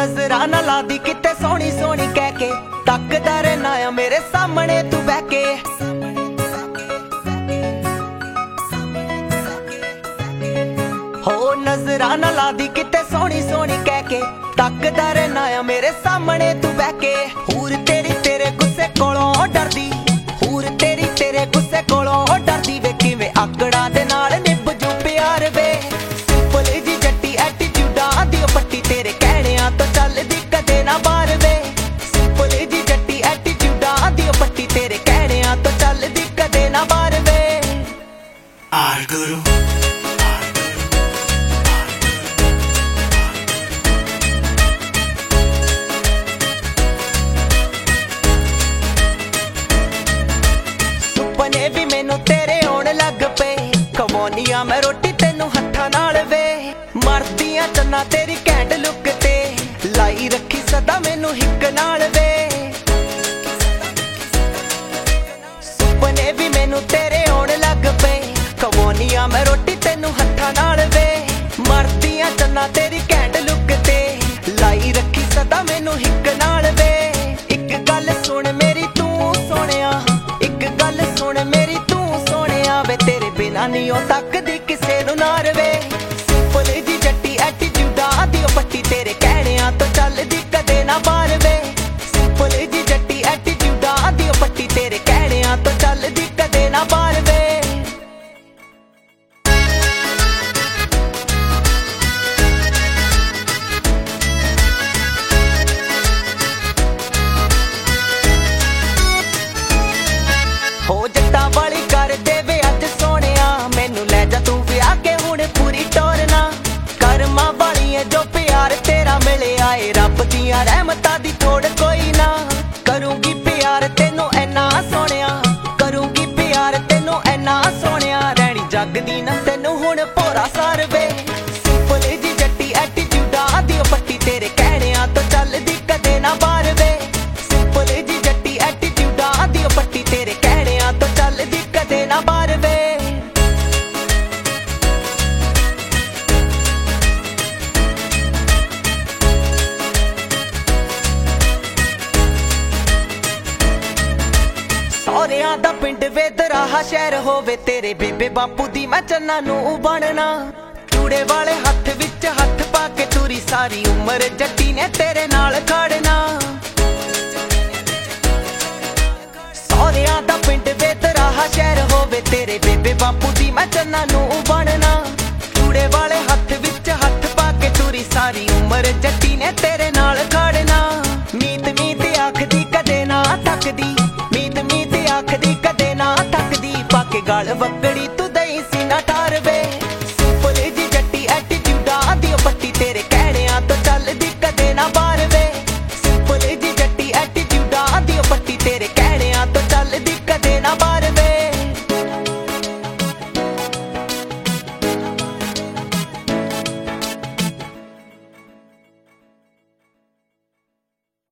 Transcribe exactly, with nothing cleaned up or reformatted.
ਨਜ਼ਰਾਂ ਨਾ ਲਾਦੀ ਕਿਤੇ ਸੋਹਣੀ ਸੋਹਣੀ ਕਹਿ ਕੇ, ਤੱਕਦਾ ਰਹਿਣਾ ਆ ਮੇਰੇ ਸਾਹਮਣੇ ਤੂੰ ਬਹਿ ਕੇ। ਹੋ ਨਜ਼ਰਾਂ ਨਾ ਲਾਦੀ ਕਿਤੇ ਸੋਹਣੀ ਸੋਹਣੀ ਕਹਿ ਕੇ, ਤੱਕਦਾ ਰਹਿਣਾ ਆ ਮੇਰੇ ਸਾਹਮਣੇ ਤੂੰ ਬਹਿ ਕੇ। ਹੂਰ ਤੇਰੀ ਤੇਰੇ ਗੁੱਸੇ ਕੋਲੋਂ ਡਰਦੀ, ਹੂਰ ਤੇਰੀ ਤੇਰੇ ਗੁੱਸੇ ਕੋਲੋਂ ਡਰਦੀ ਵੇ, ਕਿਵੇਂ ਆਕੜਾਂ ਦੇ ਨਾਲ ਨਿਭ ਜੂ ਪਿਆਰ ਵੇ। ਸਿੰਪਲ ਜੀ ਜੱਟੀ ਐਟੀਟਿਊਡਾਂ ਦੀ ਪੱਟੀ ਤੇਰੇ ਕਹਿਣਿਆਂ ਤੋਂ ਚੱਲਦੀ ਕਦੇ ਨਾ ਬਾਹਰ ਵੇ। ਸਿੰਪਲ ਜੀ ਜੱਟੀ ਐਟੀਟਿਊਡਾਂ ਦੀ ਪੱਟੀ ਤੇਰੇ ਕਹਿਣਿਆਂ ਤੋਂ ਚੱਲਦੀ ਕਦੇ ਨਾ ਬਾਹਰ ਵੇ। ਆਰ ਗੁਰੂ ਸੁਪਨੇ ਵੀ ਮੈਨੂੰ ਤੇਰੇ ਆਉਣ ਲੱਗ ਪਏ, ਖਵਾਉਣੀ ਆ ਮੈਂ ਰੋਟੀ ਤੈਨੂੰ ਹੱਥਾਂ ਨਾਲ ਵੇ। ਮਰਦੀਆਂ ਚੰਨਾ ਤੇਰੀ ਘੈਂਟ ਲੁੱਕ ਤੇ, ਲਾਈ ਰੱਖੀ ਸਦਾ ਮੈਨੂੰ ਹਿੱਕ ਨਾਲ ਵੇ। ਸੁਪਨੇ ਵੀ ਮੈਨੂੰ ਤੇਰੇ ਆਉਣ ਲੱਗ ਪਏ, ਖਵਾਉਣੀ ਆ ਮੈਂ ਰੋਟੀ ਤੈਨੂੰ ਹੱਥਾਂ ਨਾਲ ਵੇ। ਮਰਦੀਆਂ ਚੰਨਾ ਤੇਰੀ ਘੈਂਟ ਲੁੱਕ ਤੇ, ਲਾਈ ਰੱਖੀ ਸਦਾ ਮੈਨੂੰ ਹਿੱਕ ਨਾਲ ਵੇ। ਇੱਕ ਗੱਲ ਸੁਣ ਮੇਰੀ ਤੂੰ ਸੋਹਣਿਆ, ਇੱਕ ਗੱਲ ਸੁਣ ਮੇਰੀ ਤੂੰ ਸੋਹਣਿਆ ਵੇ, ਤੇਰੇ ਬਿਨਾਂ ਨੀ ਉਹ ਤੱਕਦੀ ਕਿਸੇ ਨੂੰ ਨਾ ਰਵੇ। ਸਿੰਪਲ ਜੀ ਜੱਟੀ ਐਟੀਟਿਊਡਾਂ ਦੀ ਪੱਟੀ ਤੇਰੇ ਕਹਿਣਿਆਂ ਤੋਂ ਚੱਲਦੀ ਕਦੇ ਨਾ ਬਾਹਰ ਵੇ। ਸਿੰਪਲ ਜੀ ਜੱਟੀ ਐਟੀਟਿਊਡਾਂ ਦੀ ਪੱਟੀ ਤੇਰੇ ਕਹਿਣਿਆਂ ਤੋਂ ਚੱਲਦੀ ਕਦੇ ਨਾ ਬਾਹਰ ਵੇ। ਹੋ ਜੱਟਾਂ ਵਾਲੀ ਕਰ ਦੇਵੇ ਅੱਜ ਸੋਹਣਿਆ, ਮੈਨੂੰ ਲੈ ਜਾ ਤੂੰ ਵਿਆਹ ਕੇ ਹੁਣ ਪੂਰੀ ਟੋਰਨਾ। ਕਰਮਾਂ ਵਾਲੀ ਏ ਜੋ ਪਿਆਰ ਤੇਰਾ ਮਿਲਿਆ ਏ, ਰੱਬ ਦੀਆਂ ਰਹਿਮਤਾਂ ਦੀ ਥੋੜ ਕੋਈ ਨਾ। ਕਰੂੰਗੀ ਪਿਆਰ ਤੈਨੂੰ ਐਨਾ ਸੋਹਣਿਆ, ਕਰੂੰਗੀ ਪਿਆਰ ਤੈਨੂੰ ਐਨਾ ਸੋਹਣਿਆ, ਰਹਿਣੀ ਜੱਗ ਦੀ ਨਾ ਤੈਨੂੰ ਹੁਣ ਭੋਰਾ ਸਾਰ ਵੇ। ਸਿੰਪਲ ਜੀ ਜੱਟੀ ਐਟੀਟਿਊਡਾਂ ਦੀ ਪੱਟੀ ਤੇਰੇ ਕਹਿਣਿਆਂ ਤੋਂ ਚੱਲਦੀ ਕਦੇ ਨਾ ਬਾਹਰ ਵੇ। ਸਿੰਪਲ ਜੀ ਜੱਟੀ ਐਟੀਟਿਊਡਾਂ ਦੀ ਪੱਟੀ ਤੇਰੇ ਕਹਿਣਿਆਂ ਤੋਂ ਚੱਲਦੀ ਕਦੇ ਨਾ ਬਾਹਰ ਵੇ। ਸਹੁਰਿਆਂ ਦਾ ਪਿੰਡ ਵੇ ਦਰਾਹਾ ਸ਼ਹਿਰ ਹੋਵੇ, ਤੇਰੇ ਬੇਬੇ ਬਾਪੂ ਦੀ ਮੈਂ ਚੰਨਾ ਨੂੰ ਬਣਨਾ। ਚੂੜੇ ਵਾਲੇ ਹੱਥ ਵਿੱਚ ਹੱਥ ਪਾ ਕੇ ਤੁਰੀ ਸਾਰੀ ਉਮਰ ਜੱਟੀ ਨੇ ਤੇਰੇ ਨਾਲ ਖੜਨਾ। ਸਹੁਰਿਆਂ ਦਾ ਪਿੰਡ ਵੇ ਦਰਾਹਾ ਸ਼ਹਿਰ ਹੋਵੇ, ਤੇਰੇ ਬੇਬੇ ਬਾਪੂ ਦੀ ਮੈਂ ਚੰਨਾ ਨੂੰ ਬਣਨਾ। ਚੂੜੇ ਵਾਲੇ ਹੱਥ ਵਿੱਚ ਹੱਥ ਪਾ ਕੇ ਤੁਰੀ ਸਾਰੀ ਉਮਰ ਜੱਟੀ ਨੇ ਤੇਰੇ ਨਾਲ ਖੜਨਾ। ਮੀਤ ਮੀਤ ਆਖਦੀ ਕਦੇ ਨਾ ਥੱਕਦੀ, ਮੀਤ ਮੀਤ ਆਖਦੀ ਕਦੇ ਨਾ ਥੱਕਦੀ, ਪਾ ਕੇ ਗਲ ਵਕੜ